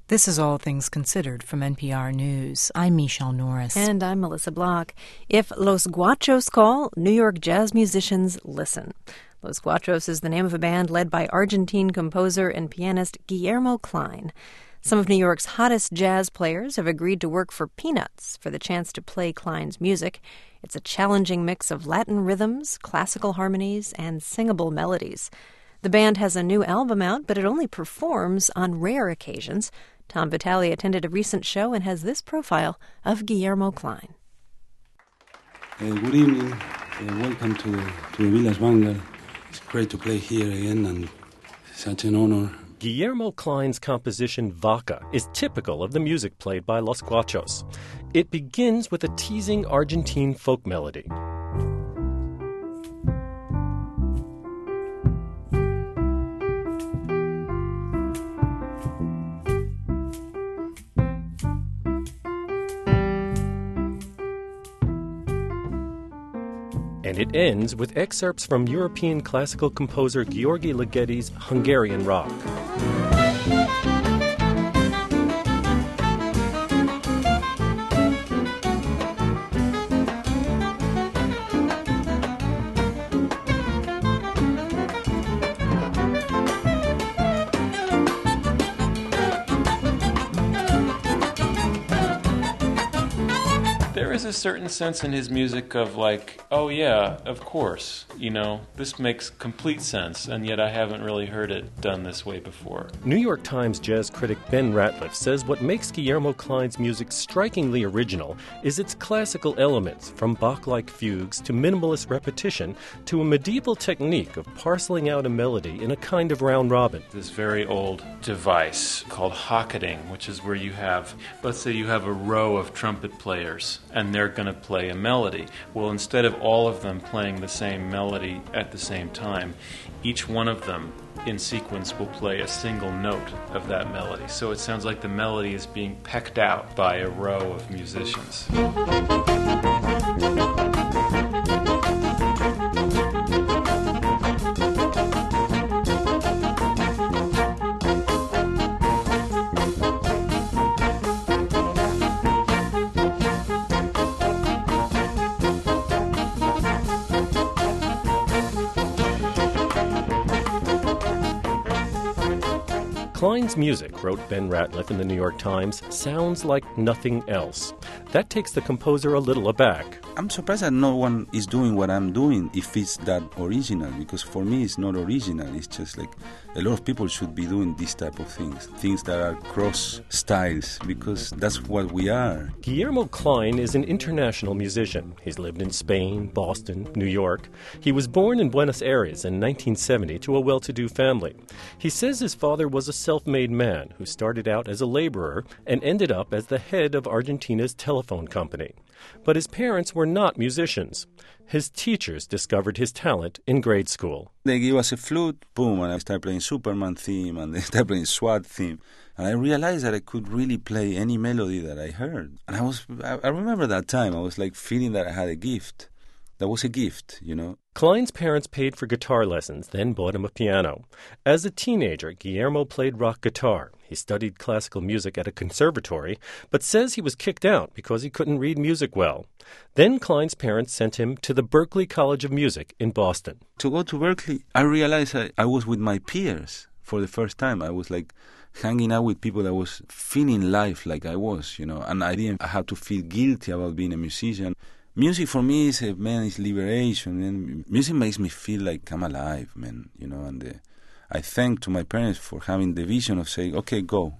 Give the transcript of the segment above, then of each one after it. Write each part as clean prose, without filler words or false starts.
This is All Things Considered from NPR News. I'm Michelle Norris. And I'm Melissa Block. If Los Guachos call, New York jazz musicians listen. Los Guachos is the name of a band led by Argentine composer and pianist Guillermo Klein. Some of New York's hottest jazz players have agreed to work for peanuts for the chance to play Klein's music. It's a challenging mix of Latin rhythms, classical harmonies, and singable melodies. The band has a new album out, but it only performs on rare occasions. Tom Vitale attended a recent show and has this profile of Guillermo Klein. Good evening. Welcome to the Village Vanguard. It's great to play here again, and such an honor. Guillermo Klein's composition Vaca is typical of the music played by Los Guachos. It begins with a teasing Argentine folk melody. And it ends with excerpts from European classical composer György Ligeti's Hungarian rock. There is a certain sense in his music of like, oh yeah, of course, this makes complete sense, and yet I haven't really heard it done this way before. New York Times jazz critic Ben Ratliff says what makes Guillermo Klein's music strikingly original is its classical elements, from Bach-like fugues to minimalist repetition to a medieval technique of parceling out a melody in a kind of round robin. This very old device called hocketing, which is where you have, let's say you have a row of trumpet players, and they're going to play a melody. Well, instead of all of them playing the same melody at the same time, each one of them in sequence will play a single note of that melody. So it sounds like the melody is being pecked out by a row of musicians. Klein's music, wrote Ben Ratliff in the New York Times, sounds like nothing else. That takes the composer a little aback. I'm surprised that no one is doing what I'm doing if it's that original, because for me it's not original. It's just like a lot of people should be doing this type of things that are cross styles, because that's what we are. Guillermo Klein is an international musician. He's lived in Spain, Boston, New York. He was born in Buenos Aires in 1970 to a well-to-do family. He says his father was a self-made man who started out as a laborer and ended up as the head of Argentina's telephone company. But his parents were not musicians. His teachers discovered his talent in grade school. They gave us a flute, boom, and I started playing Superman theme, and they started playing SWAT theme. And I realized that I could really play any melody that I heard. And I remember that time, I was like feeling that I had a gift. That was a gift, Klein's parents paid for guitar lessons, then bought him a piano. As a teenager, Guillermo played rock guitar. He studied classical music at a conservatory, but says he was kicked out because he couldn't read music well. Then Klein's parents sent him to the Berklee College of Music in Boston. To go to Berklee, I realized I was with my peers for the first time. I was like hanging out with people that was feeling life like I was, and I didn't have to feel guilty about being a musician. Music for me is liberation, and music makes me feel like I'm alive, man, and I thank to my parents for having the vision of saying, okay, go.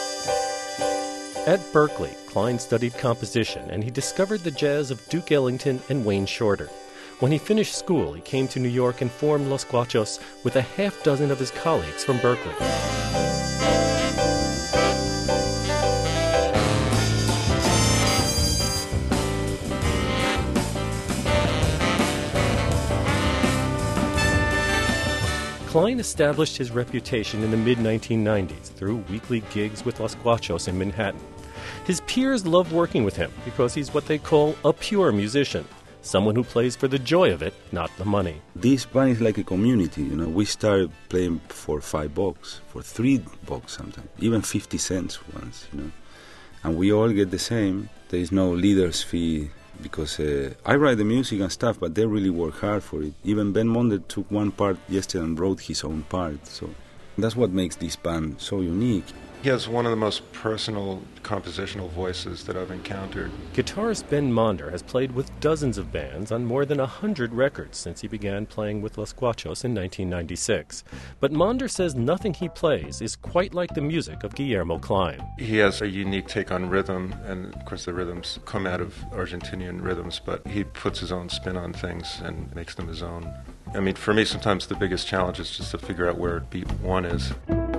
At Berklee, Klein studied composition, and he discovered the jazz of Duke Ellington and Wayne Shorter. When he finished school, he came to New York and formed Los Guachos with a half dozen of his colleagues from Berklee. Klein established his reputation in the mid-1990s through weekly gigs with Los Guachos in Manhattan. His peers love working with him because he's what they call a pure musician. someone who plays for the joy of it, not the money. This band is like a community, you know. We started playing for $5, for $3 sometimes, even 50 cents once, you know. And we all get the same. There is no leader's fee because I write the music and stuff, but they really work hard for it. Even Ben Monder took one part yesterday and wrote his own part. So that's what makes this band so unique. He has one of the most personal compositional voices that I've encountered. Guitarist Ben Monder has played with dozens of bands on more than 100 records since he began playing with Los Guachos in 1996. But Monder says nothing he plays is quite like the music of Guillermo Klein. He has a unique take on rhythm, and of course the rhythms come out of Argentinian rhythms, but he puts his own spin on things and makes them his own. I mean, for me, sometimes the biggest challenge is just to figure out where beat one is.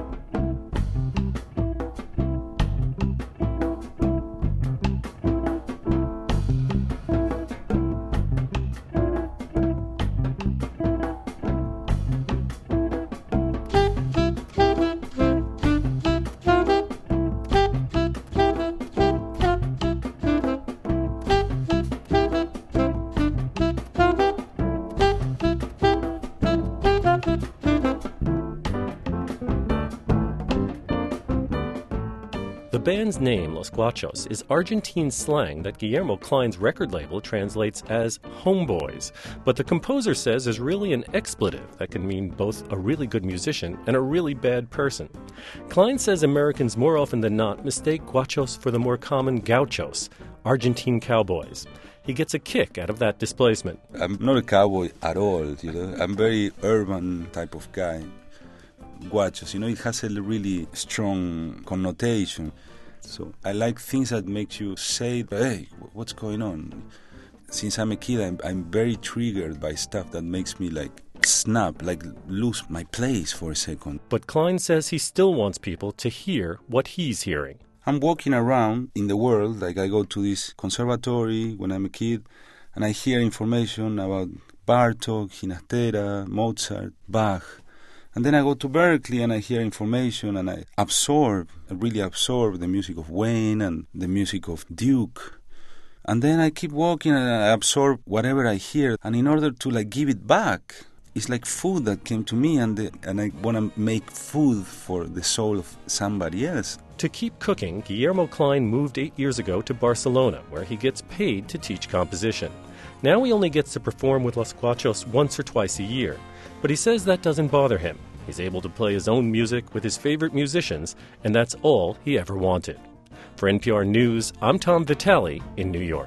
The band's name, Los Guachos, is Argentine slang that Guillermo Klein's record label translates as homeboys, but the composer says is really an expletive that can mean both a really good musician and a really bad person. Klein says Americans more often than not mistake guachos for the more common gauchos, Argentine cowboys. He gets a kick out of that displacement. I'm not a cowboy at all, you know. I'm very urban type of guy. Guachos, you know, it has a really strong connotation. So I like things that make you say, hey, what's going on? Since I'm a kid, I'm very triggered by stuff that makes me like snap, like lose my place for a second. But Klein says he still wants people to hear what he's hearing. I'm walking around in the world, like I go to this conservatory when I'm a kid, and I hear information about Bartók, Ginastera, Mozart, Bach. And then I go to Berkeley and I hear information and I really absorb the music of Wayne and the music of Duke. And then I keep walking and I absorb whatever I hear. And in order to like give it back, it's like food that came to me and I want to make food for the soul of somebody else. To keep cooking, Guillermo Klein moved 8 years ago to Barcelona, where he gets paid to teach composition. Now he only gets to perform with Los Guachos once or twice a year. But he says that doesn't bother him. He's able to play his own music with his favorite musicians, and that's all he ever wanted. For NPR News, I'm Tom Vitale in New York.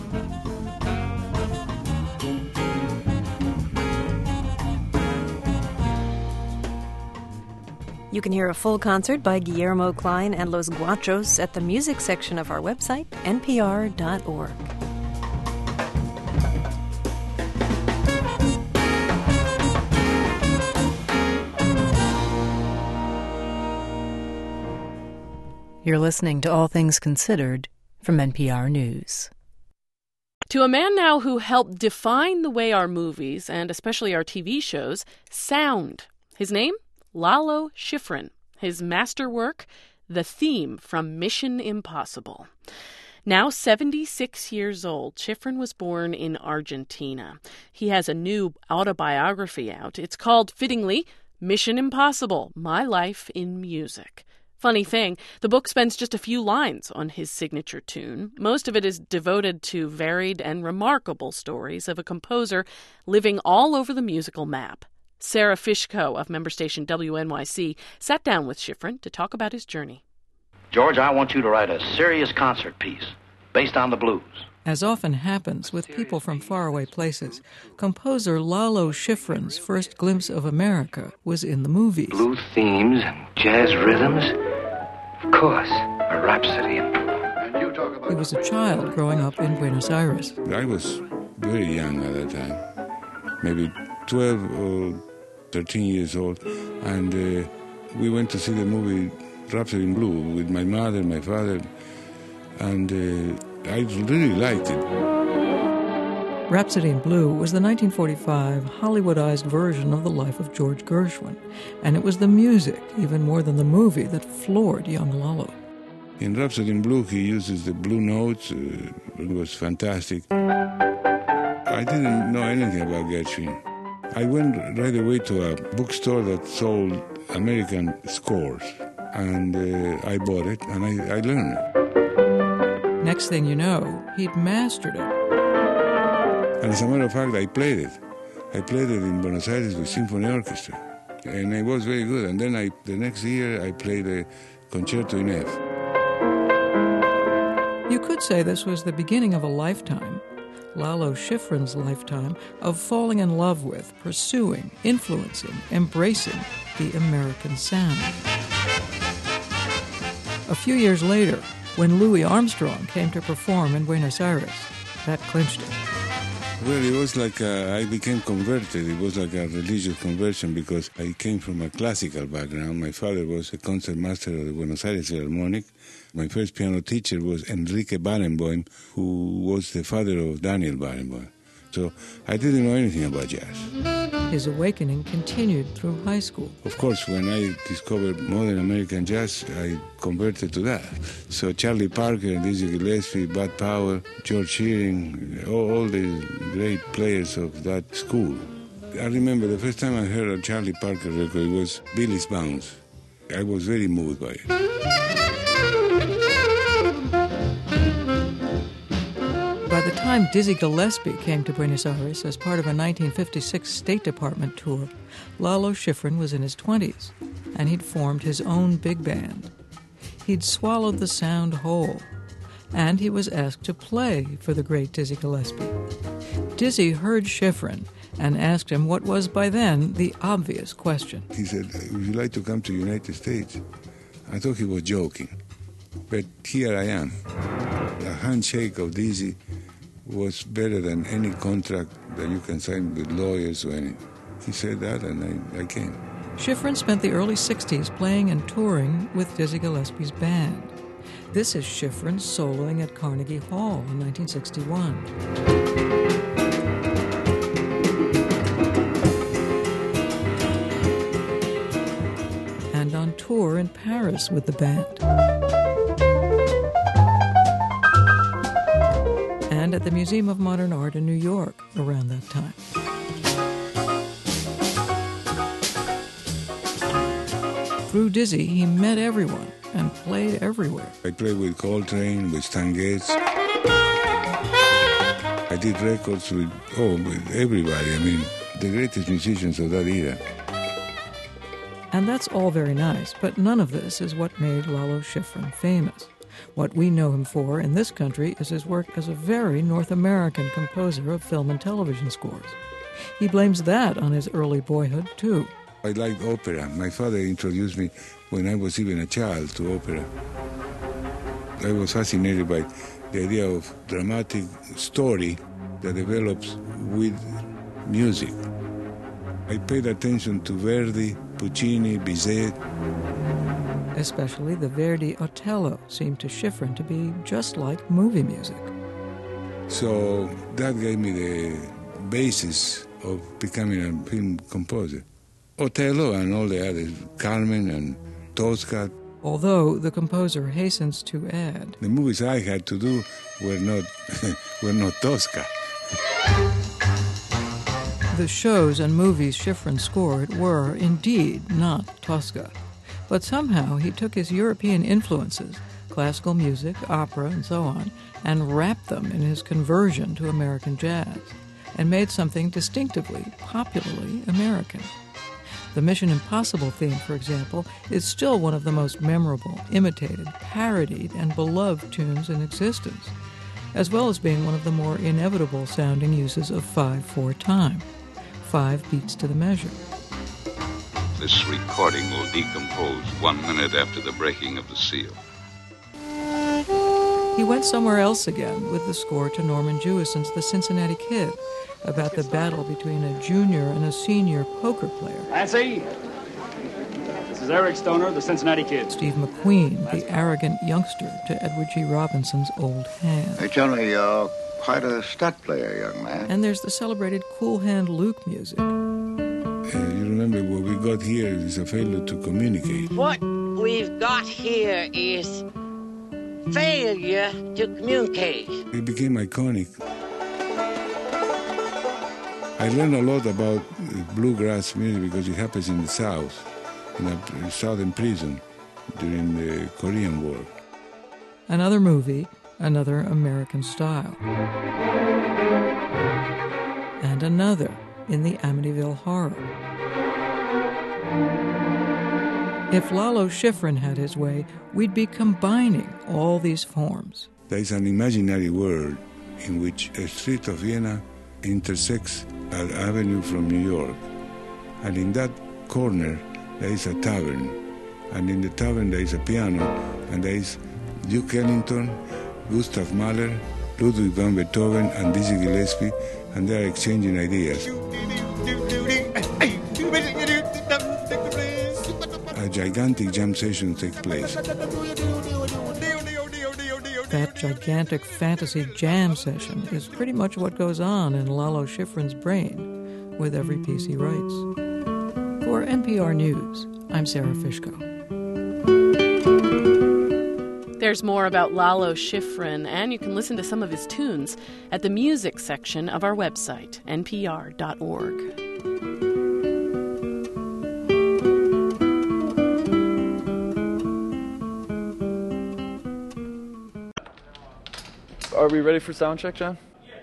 You can hear a full concert by Guillermo Klein and Los Guachos at the music section of our website, npr.org. You're listening to All Things Considered from NPR News. To a man now who helped define the way our movies, and especially our TV shows, sound. His name? Lalo Schifrin. His masterwork, the theme from Mission Impossible. Now 76 years old, Schifrin was born in Argentina. He has a new autobiography out. It's called, fittingly, Mission Impossible, My Life in Music. Funny thing, the book spends just a few lines on his signature tune. Most of it is devoted to varied and remarkable stories of a composer living all over the musical map. Sarah Fishko of member station WNYC sat down with Schifrin to talk about his journey. George, I want you to write a serious concert piece based on the blues. As often happens with people from faraway places, composer Lalo Schifrin's first glimpse of America was in the movies. Blues themes and jazz rhythms. Of course, a rhapsody in blue. He was a child growing up in Buenos Aires. I was very young at that time, maybe 12 or 13 years old, and we went to see the movie Rhapsody in Blue with my mother, my father, and I really liked it. Rhapsody in Blue was the 1945 Hollywoodized version of the life of George Gershwin, and it was the music, even more than the movie, that floored young Lalo. In Rhapsody in Blue, he uses the blue notes. It was fantastic. I didn't know anything about Gershwin. I went right away to a bookstore that sold American scores, and I bought it, and I learned it. Next thing you know, he'd mastered it. And as a matter of fact, I played it. I played it in Buenos Aires with Symphony Orchestra, and it was very good. And then the next year, I played a concerto in F. You could say this was the beginning of a lifetime, Lalo Schifrin's lifetime, of falling in love with, pursuing, influencing, embracing the American sound. A few years later, when Louis Armstrong came to perform in Buenos Aires, that clinched it. Well, it was like I became converted. It was like a religious conversion because I came from a classical background. My father was a concertmaster of the Buenos Aires Philharmonic. My first piano teacher was Enrique Barenboim, who was the father of Daniel Barenboim. So I didn't know anything about jazz. His awakening continued through high school. Of course, when I discovered modern American jazz, I converted to that. So Charlie Parker, Dizzy Gillespie, Bud Powell, George Shearing, all the great players of that school. I remember the first time I heard a Charlie Parker record, it was Billy's Bounce. I was very moved by it. By the time Dizzy Gillespie came to Buenos Aires as part of a 1956 State Department tour, Lalo Schifrin was in his 20s, and he'd formed his own big band. He'd swallowed the sound whole, and he was asked to play for the great Dizzy Gillespie. Dizzy heard Schifrin and asked him what was by then the obvious question. He said, "Would you like to come to the United States?" I thought he was joking, but here I am. The handshake of Dizzy was better than any contract that you can sign with lawyers or anything. He said that, and I came. Schifrin spent the early 60s playing and touring with Dizzy Gillespie's band. This is Schifrin soloing at Carnegie Hall in 1961. And on tour in Paris with the band. And at the Museum of Modern Art in New York around that time. Through Dizzy, he met everyone and played everywhere. I played with Coltrane, with Stan Getz. I did records with everybody. I mean, the greatest musicians of that era. And that's all very nice, but none of this is what made Lalo Schifrin famous. What we know him for in this country is his work as a very North American composer of film and television scores. He blames that on his early boyhood, too. I liked opera. My father introduced me when I was even a child to opera. I was fascinated by the idea of dramatic story that develops with music. I paid attention to Verdi, Puccini, Bizet. Especially the Verdi Otello seemed to Schifrin to be just like movie music. So that gave me the basis of becoming a film composer. Otello and all the others, Carmen and Tosca. Although the composer hastens to add, the movies I had to do were not Tosca. The shows and movies Schifrin scored were indeed not Tosca. But somehow he took his European influences, classical music, opera, and so on, and wrapped them in his conversion to American jazz, and made something distinctively, popularly American. The Mission Impossible theme, for example, is still one of the most memorable, imitated, parodied, and beloved tunes in existence, as well as being one of the more inevitable sounding uses of 5/4 time, 5 beats to the measure. This recording will decompose 1 minute after the breaking of the seal. He went somewhere else again with the score to Norman Jewison's The Cincinnati Kid, about the battle between a junior and a senior poker player. Nancy, this is Eric Stoner, The Cincinnati Kid. Steve McQueen, the arrogant youngster to Edward G. Robinson's Old Hand. Hey, Johnny, you're quite a stud player, young man. And there's the celebrated Cool Hand Luke music. You remember what we got here is a failure to communicate. What we've got here is failure to communicate. It became iconic. I learned a lot about bluegrass music because it happens in the South, in a southern prison during the Korean War. Another movie, another American style. And another in the Amityville Horror. If Lalo Schifrin had his way, we'd be combining all these forms. There is an imaginary world in which a street of Vienna intersects an avenue from New York. And in that corner, there is a tavern. And in the tavern, there is a piano. And there is Duke Ellington, Gustav Mahler, Ludwig van Beethoven, and Dizzy Gillespie. And they are exchanging ideas. A gigantic jam session takes place. That gigantic fantasy jam session is pretty much what goes on in Lalo Schifrin's brain with every piece he writes. For NPR News, I'm Sarah Fishko. There's more about Lalo Schifrin, and you can listen to some of his tunes at the music section of our website, npr.org. Are we ready for sound check, John?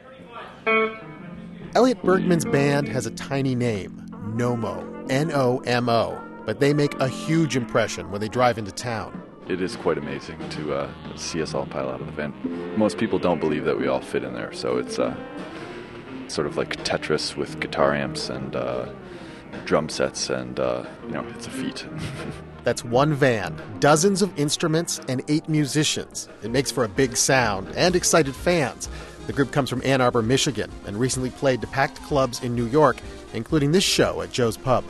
Elliot Bergman's band has a tiny name, Nomo, N-O-M-O, but they make a huge impression when they drive into town. It is quite amazing to see us all pile out of the van. Most people don't believe that we all fit in there, so it's sort of like Tetris with guitar amps and drum sets, and it's a feat. That's one van, dozens of instruments, and 8 musicians. It makes for a big sound and excited fans. The group comes from Ann Arbor, Michigan, and recently played to packed clubs in New York, including this show at Joe's Pub.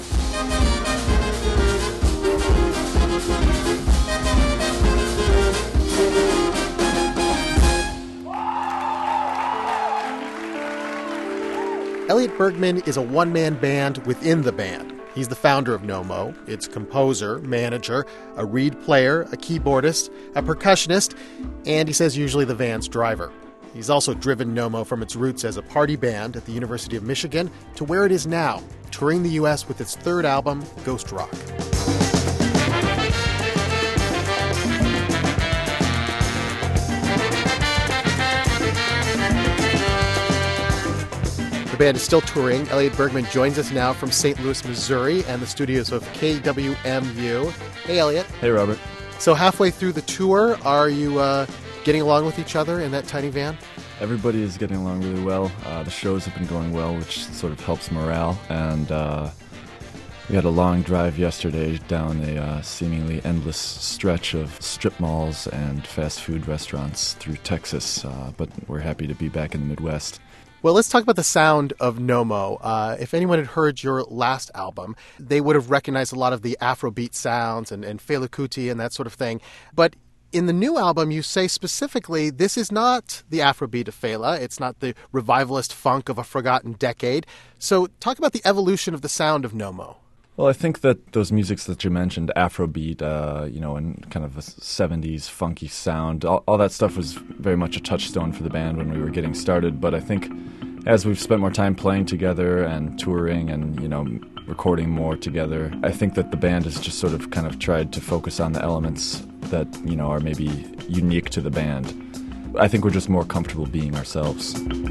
Elliot Bergman is a one-man band within the band. He's the founder of Nomo. It's composer, manager, a reed player, a keyboardist, a percussionist, and he says usually the van's driver. He's also driven Nomo from its roots as a party band at the University of Michigan to where it is now, touring the U.S. with its third album, Ghost Rock. The band is still touring. Elliot Bergman joins us now from St. Louis, Missouri, and the studios of KWMU. Hey, Elliot. Hey, Robert. So halfway through the tour, are you getting along with each other in that tiny van? Everybody is getting along really well. The shows have been going well, which sort of helps morale. And we had a long drive yesterday down a seemingly endless stretch of strip malls and fast food restaurants through Texas. But we're happy to be back in the Midwest. Well, let's talk about the sound of Nomo. If anyone had heard your last album, they would have recognized a lot of the Afrobeat sounds and Fela Kuti and that sort of thing. But in the new album, you say specifically, this is not the Afrobeat of Fela. It's not the revivalist funk of a forgotten decade. So talk about the evolution of the sound of Nomo. Well, I think that those musics that you mentioned, Afrobeat, and kind of a 70s funky sound, all that stuff was very much a touchstone for the band when we were getting started. But I think as we've spent more time playing together and touring and, recording more together, I think that the band has just sort of kind of tried to focus on the elements that, are maybe unique to the band. I think we're just more comfortable being ourselves.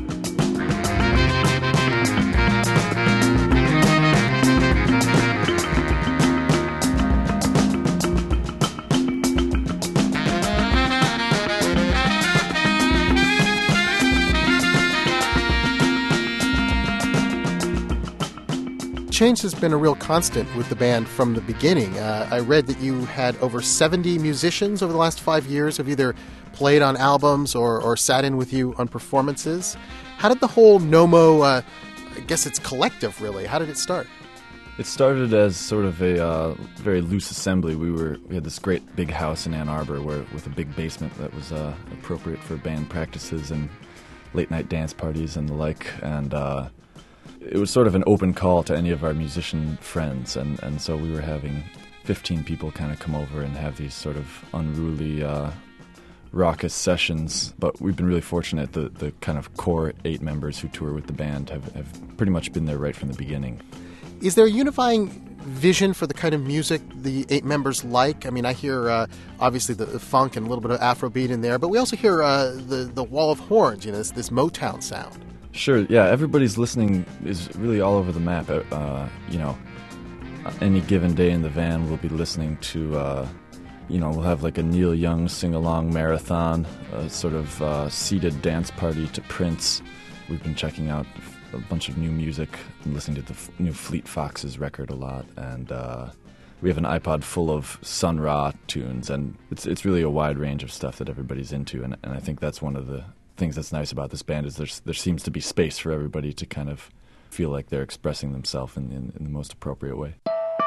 Change has been a real constant with the band from the beginning. I read that you had over 70 musicians over the last 5 years have either played on albums or sat in with you on performances. How did the whole Nomo, I guess it's collective really, how did it start? It started as sort of a very loose assembly. We had this great big house in Ann Arbor with a big basement that was appropriate for band practices and late night dance parties and the like, and it was sort of an open call to any of our musician friends, and so we were having 15 people kind of come over and have these sort of unruly raucous sessions, but we've been really fortunate. The kind of core 8 members who tour with the band have pretty much been there right from the beginning. Is there a unifying vision for the kind of music the 8 members like? I mean, I hear obviously the funk and a little bit of Afrobeat in there, but we also hear the wall of horns, this Motown sound. Sure, yeah, everybody's listening is really all over the map. Any given day in the van, we'll be listening to, we'll have like a Neil Young sing-along marathon, a sort of seated dance party to Prince. We've been checking out a bunch of new music and listening to the new Fleet Foxes record a lot, and we have an iPod full of Sun Ra tunes, and it's really a wide range of stuff that everybody's into, and I think that's one of the things that's nice about this band is there seems to be space for everybody to kind of feel like they're expressing themselves in the most appropriate way.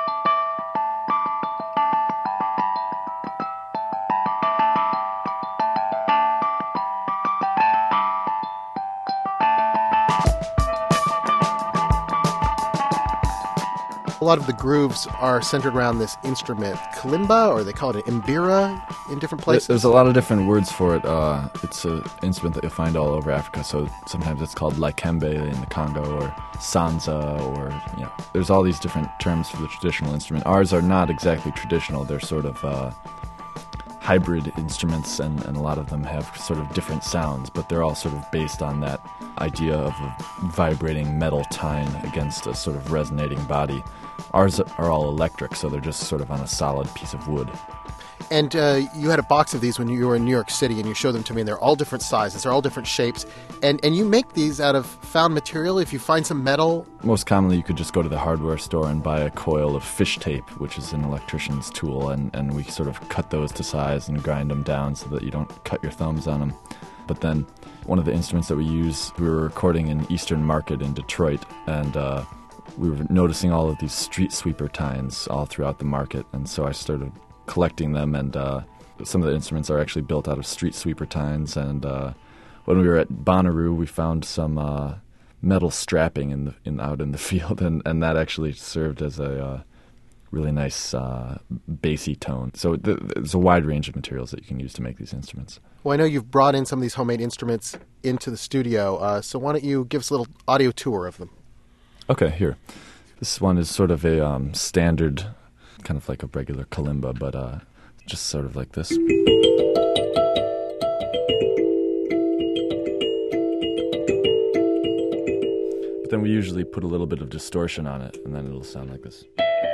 A lot of the grooves are centered around this instrument, kalimba, or they call it an mbira in different places. There's a lot of different words for it. It's an instrument that you'll find all over Africa, so sometimes it's called laikembe in the Congo, or sanza, or, there's all these different terms for the traditional instrument. Ours are not exactly traditional. They're sort of hybrid instruments, and a lot of them have sort of different sounds, but they're all sort of based on that idea of a vibrating metal tine against a sort of resonating body. Ours are all electric, so they're just sort of on a solid piece of wood. And you had a box of these when you were in New York City, and you showed them to me, and they're all different sizes, they're all different shapes, and you make these out of found material. If you find some metal... Most commonly, you could just go to the hardware store and buy a coil of fish tape, which is an electrician's tool, and we sort of cut those to size and grind them down so that you don't cut your thumbs on them. But then one of the instruments that we use, we were recording in Eastern Market in Detroit, and we were noticing all of these street sweeper tines all throughout the market, and so I started collecting them, and some of the instruments are actually built out of street sweeper tines. And when we were at Bonnaroo, we found some metal strapping out in the field, and that actually served as a really nice bassy tone. So there's a wide range of materials that you can use to make these instruments. Well, I know you've brought in some of these homemade instruments into the studio, so why don't you give us a little audio tour of them? Okay, here. This one is sort of a standard, kind of like a regular kalimba, but just sort of like this. But then we usually put a little bit of distortion on it, and then it'll sound like this.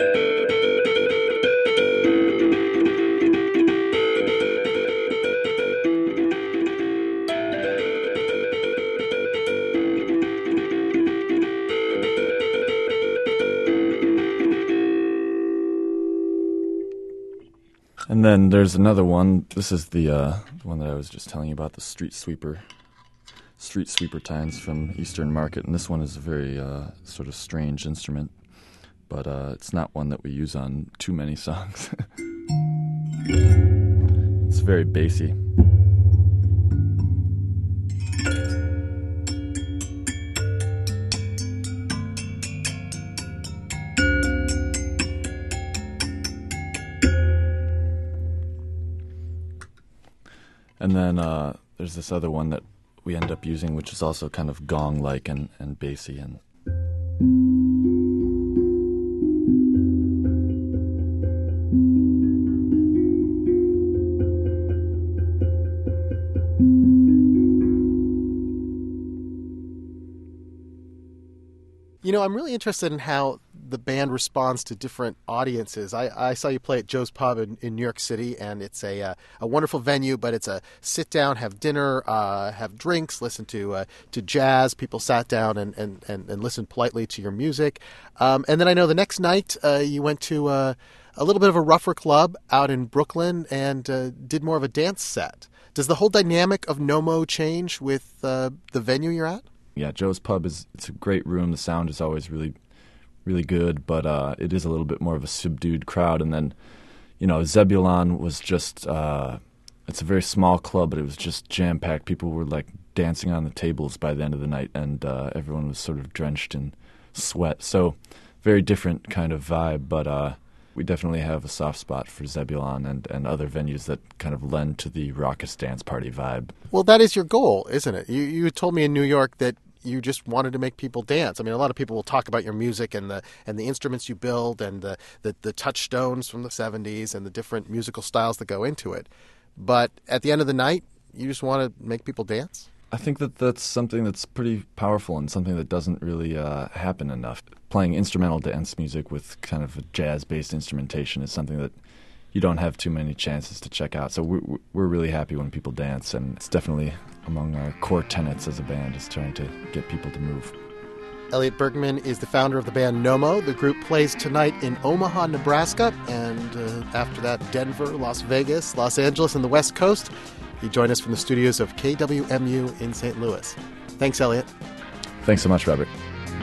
And then there's another one. This is the one that I was just telling you about, the street sweeper tines from Eastern Market. And this one is a very sort of strange instrument, but it's not one that we use on too many songs. It's very bassy. And then there's this other one that we end up using, which is also kind of gong-like and bassy. And I'm really interested in how the band responds to different audiences. I saw you play at Joe's Pub in New York City, and it's a wonderful venue, but it's a sit down, have dinner, have drinks, listen to jazz. People sat down and listened politely to your music. And then I know the next night you went to a little bit of a rougher club out in Brooklyn and did more of a dance set. Does the whole dynamic of Nomo change with the venue you're at? Yeah, Joe's Pub it's a great room. The sound is always really, really good, but it is a little bit more of a subdued crowd. And then, Zebulon was just, it's a very small club, but it was just jam-packed. People were like dancing on the tables by the end of the night, and everyone was sort of drenched in sweat. So very different kind of vibe, but We definitely have a soft spot for Zebulon and other venues that kind of lend to the raucous dance party vibe. Well, that is your goal, isn't it? You told me in New York that you just wanted to make people dance. I mean, a lot of people will talk about your music and the instruments you build and the touchstones from the 70s and the different musical styles that go into it. But at the end of the night, you just want to make people dance? I think that's something that's pretty powerful and something that doesn't really happen enough. Playing instrumental dance music with kind of a jazz-based instrumentation is something that you don't have too many chances to check out. So we're really happy when people dance, and it's definitely among our core tenets as a band is trying to get people to move. Elliot Bergman is the founder of the band Nomo. The group plays tonight in Omaha, Nebraska, and after that, Denver, Las Vegas, Los Angeles, and the West Coast. He joined us from the studios of KWMU in St. Louis. Thanks, Elliot. Thanks so much, Robert.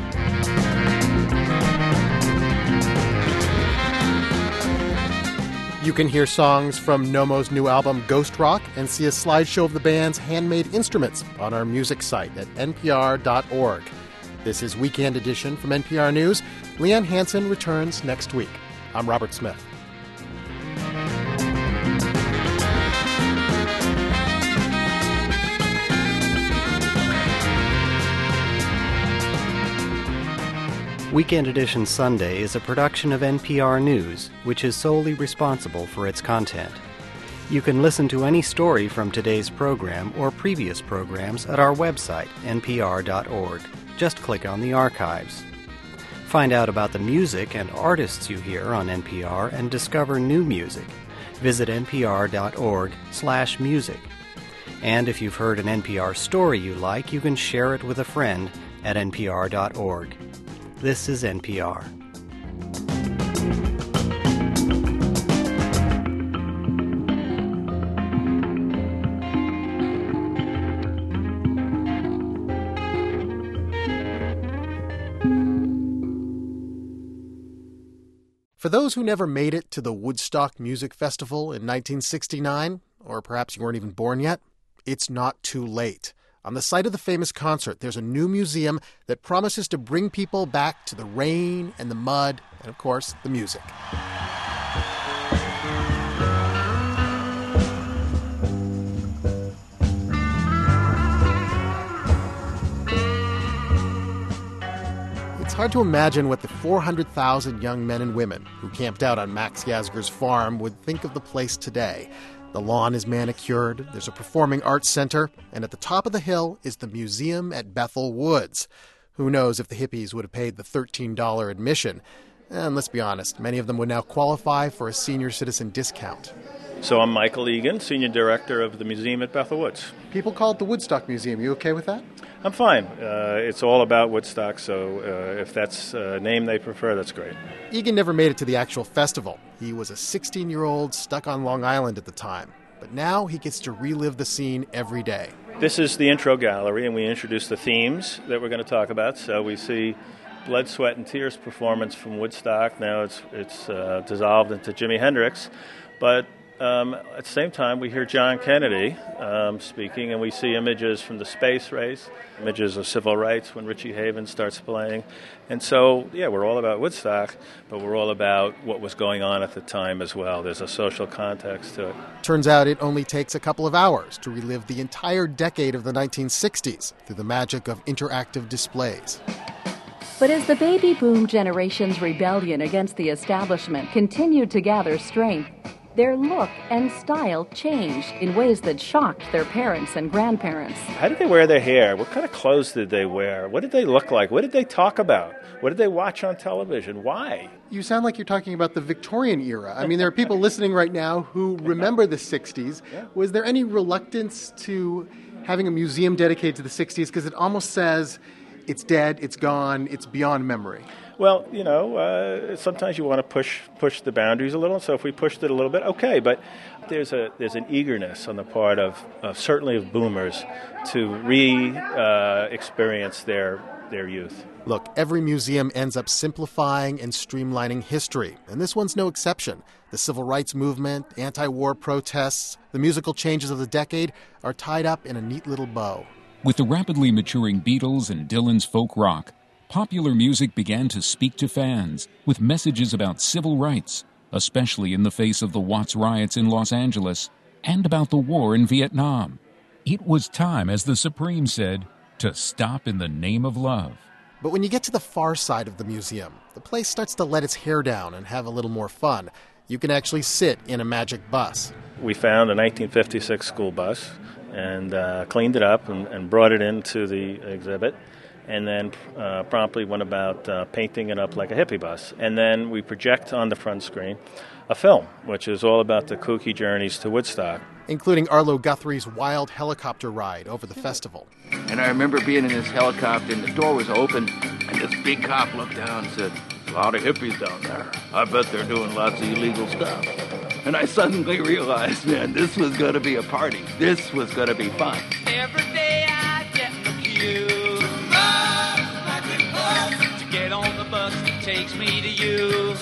You can hear songs from Nomo's new album, Ghost Rock, and see a slideshow of the band's handmade instruments on our music site at npr.org. This is Weekend Edition from NPR News. Leanne Hansen returns next week. I'm Robert Smith. Weekend Edition Sunday is a production of NPR News, which is solely responsible for its content. You can listen to any story from today's program or previous programs at our website, npr.org. Just click on the archives. Find out about the music and artists you hear on NPR and discover new music. Visit npr.org/music. And if you've heard an NPR story you like, you can share it with a friend at npr.org. This is NPR. For those who never made it to the Woodstock Music Festival in 1969, or perhaps you weren't even born yet, it's not too late. On the site of the famous concert, there's a new museum that promises to bring people back to the rain and the mud and, of course, the music. It's hard to imagine what the 400,000 young men and women who camped out on Max Yasgur's farm would think of the place today. The lawn is manicured, there's a performing arts center, and at the top of the hill is the museum at Bethel Woods. Who knows if the hippies would have paid the $13 admission? And let's be honest, many of them would now qualify for a senior citizen discount. So I'm Michael Egan, Senior Director of the Museum at Bethel Woods. People call it the Woodstock Museum. You okay with that? I'm fine. It's all about Woodstock, so if that's a name they prefer, that's great. Egan never made it to the actual festival. He was a 16-year-old stuck on Long Island at the time. But now he gets to relive the scene every day. This is the intro gallery, and we introduce the themes that we're going to talk about. So we see Blood, Sweat, and Tears performance from Woodstock. Now it's dissolved into Jimi Hendrix. But at the same time, we hear John Kennedy speaking, and we see images from the space race, images of civil rights when Richie Havens starts playing. And so, yeah, we're all about Woodstock, but we're all about what was going on at the time as well. There's a social context to it. Turns out it only takes a couple of hours to relive the entire decade of the 1960s through the magic of interactive displays. But as the baby boom generation's rebellion against the establishment continued to gather strength, their look and style changed in ways that shocked their parents and grandparents. How did they wear their hair? What kind of clothes did they wear? What did they look like? What did they talk about? What did they watch on television? Why? You sound like you're talking about the Victorian era. I mean, there are people listening right now who remember the 60s. Yeah. Was there any reluctance to having a museum dedicated to the 60s? Because it almost says it's dead, it's gone, it's beyond memory. Well, you know, sometimes you want to push the boundaries a little. So if we pushed it a little bit, okay. But there's an eagerness on the part of certainly of boomers to experience their youth. Look, every museum ends up simplifying and streamlining history, and this one's no exception. The civil rights movement, anti-war protests, the musical changes of the decade are tied up in a neat little bow. With the rapidly maturing Beatles and Dylan's folk rock, popular music began to speak to fans with messages about civil rights, especially in the face of the Watts riots in Los Angeles and about the war in Vietnam. It was time, as the Supreme said, to stop in the name of love. But when you get to the far side of the museum, the place starts to let its hair down and have a little more fun. You can actually sit in a magic bus. We found a 1956 school bus and cleaned it up and brought it into the exhibit, and then promptly went about painting it up like a hippie bus. And then we project on the front screen a film, which is all about the kooky journeys to Woodstock. Including Arlo Guthrie's wild helicopter ride over the festival. And I remember being in this helicopter, and the door was open, and this big cop looked down and said, "A lot of hippies down there. I bet they're doing lots of illegal stuff." And I suddenly realized, man, this was going to be a party. This was going to be fun. Every day I get in the queue to get on the bus that takes me to you.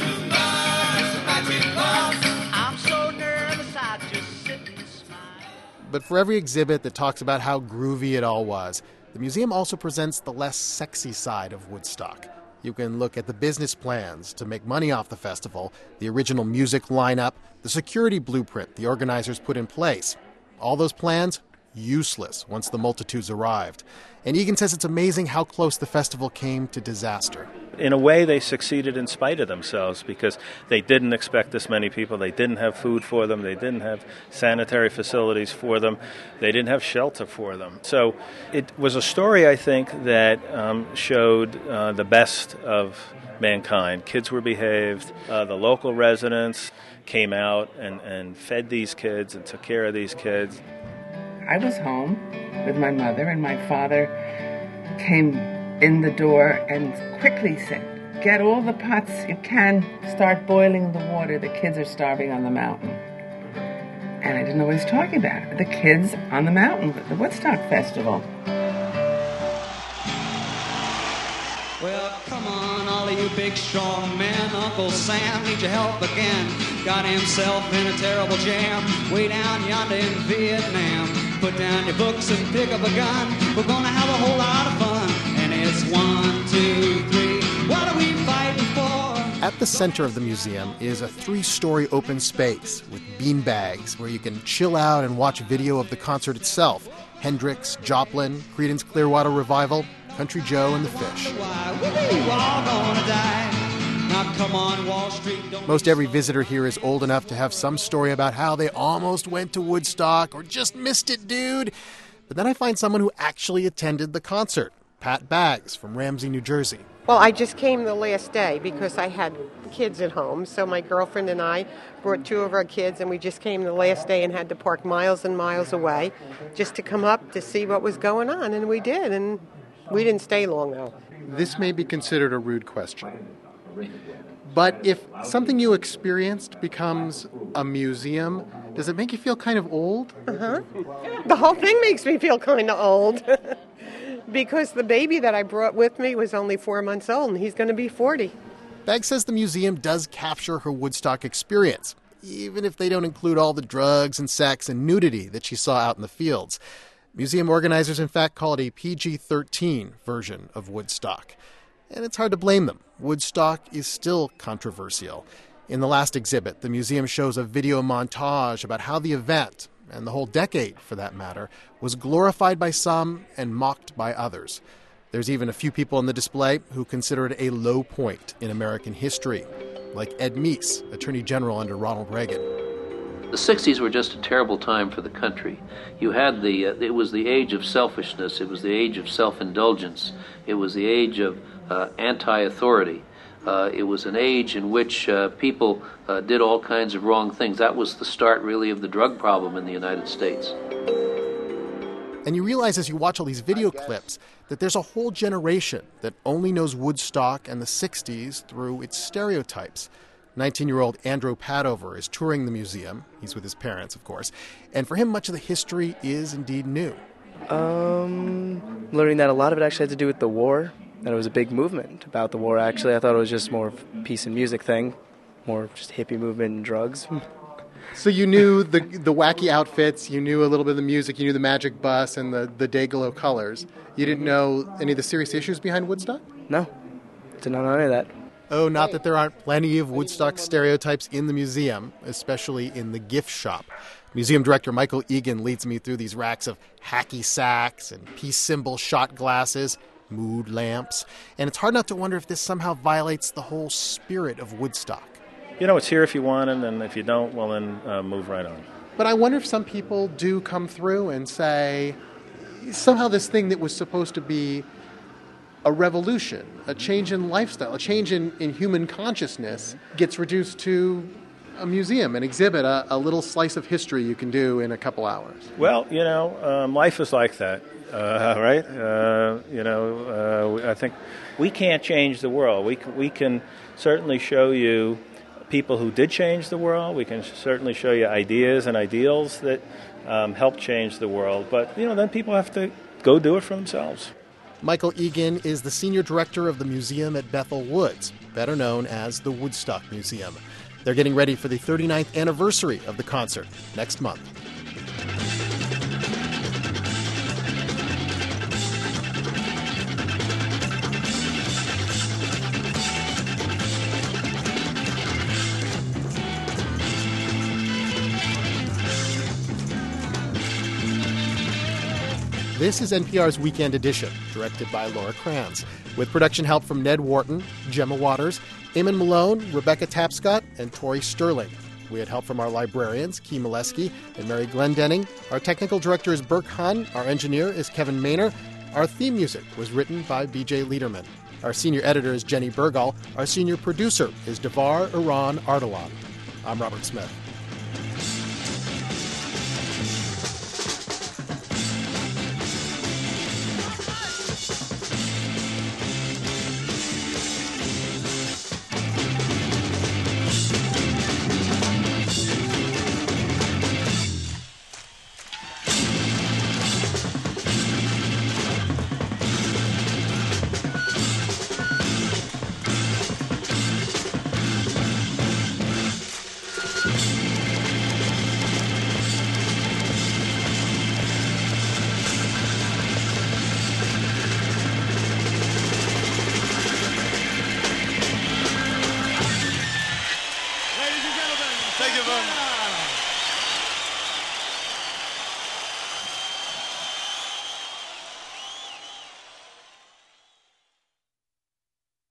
I'm so nervous I just sit and smile. But for every exhibit that talks about how groovy it all was, the museum also presents the less sexy side of Woodstock. You can look at the business plans to make money off the festival, the original music lineup, the security blueprint the organizers put in place. All those plans, useless once the multitudes arrived. And Egan says it's amazing how close the festival came to disaster. In a way, they succeeded in spite of themselves because they didn't expect this many people. They didn't have food for them. They didn't have sanitary facilities for them. They didn't have shelter for them. So it was a story, I think, that showed the best of mankind. Kids were behaved. The local residents came out and fed these kids and took care of these kids. I was home with my mother, and my father came in the door and quickly said, "Get all the pots you can, start boiling the water. The kids are starving on the mountain." And I didn't know what he was talking about. The kids on the mountain, the Woodstock Festival. Well, come on, all of you big strong men. Uncle Sam needs your help again. Got himself in a terrible jam way down yonder in Vietnam. Put down your books and pick up a gun. We're gonna have a whole lot of fun. And it's 1, 2, 3. What are we fighting for? At the center of the museum is a 3-story open space with beanbags where you can chill out and watch video of the concert itself. Hendrix, Joplin, Creedence Clearwater Revival, Country Joe and the Fish. Most every visitor here is old enough to have some story about how they almost went to Woodstock or just missed it, dude. But then I find someone who actually attended the concert, Pat Baggs from Ramsey, New Jersey. Well, I just came the last day because I had kids at home. So my girlfriend and I brought 2 of our kids, and we just came the last day and had to park miles and miles away just to come up to see what was going on. And we did, and we didn't stay long, though. This may be considered a rude question. But if something you experienced becomes a museum, does it make you feel kind of old? Uh-huh. The whole thing makes me feel kind of old. Because the baby that I brought with me was only 4 months old, and he's going to be 40. Baggs says the museum does capture her Woodstock experience, even if they don't include all the drugs and sex and nudity that she saw out in the fields. Museum organizers, in fact, call it a PG-13 version of Woodstock. And it's hard to blame them. Woodstock is still controversial. In the last exhibit, the museum shows a video montage about how the event, and the whole decade for that matter, was glorified by some and mocked by others. There's even a few people in the display who consider it a low point in American history, like Ed Meese, Attorney General under Ronald Reagan. The 60s were just a terrible time for the country. You had it was the age of selfishness. It was the age of self-indulgence. It was the age of anti-authority. It was an age in which people did all kinds of wrong things. That was the start, really, of the drug problem in the United States. And you realize as you watch all these video clips that there's a whole generation that only knows Woodstock and the 60s through its stereotypes. 19-year-old Andrew Padover is touring the museum. He's with his parents, of course. And for him, much of the history is indeed new. Learning that a lot of it actually had to do with the war. That it was a big movement about the war, actually. I thought it was just more of a peace and music thing, more of just hippie movement and drugs. So you knew the wacky outfits, you knew a little bit of the music, you knew the magic bus and the day-glow colors. You didn't know any of the serious issues behind Woodstock? No, did not know any of that. Oh, not that there aren't plenty of Woodstock stereotypes in the museum, especially in the gift shop. Museum director Michael Egan leads me through these racks of hacky sacks and peace symbol shot glasses, mood lamps, and it's hard not to wonder if this somehow violates the whole spirit of Woodstock. You know, it's here if you want it, and if you don't, well, then move right on. But I wonder if some people do come through and say, somehow this thing that was supposed to be a revolution, a change in lifestyle, a change in human consciousness gets reduced to a museum, an exhibit, a little slice of history you can do in a couple hours. Well, you know, life is like that, right? I think we can't change the world. We can certainly show you people who did change the world. We can certainly show you ideas and ideals that helped change the world. But, you know, then people have to go do it for themselves. Michael Egan is the senior director of the museum at Bethel Woods, better known as the Woodstock Museum. They're getting ready for the 39th anniversary of the concert next month. This is NPR's Weekend Edition, directed by Laura Kranz, with production help from Ned Wharton, Gemma Waters, Eamon Malone, Rebecca Tapscott, and Tori Sterling. We had help from our librarians, Key Molesky and Mary Glendenning. Our technical director is Burke Hahn. Our engineer is Kevin Maynor. Our theme music was written by B.J. Liederman. Our senior editor is Jenny Bergall. Our senior producer is Devar Iran Ardalan. I'm Robert Smith. Thank you very much.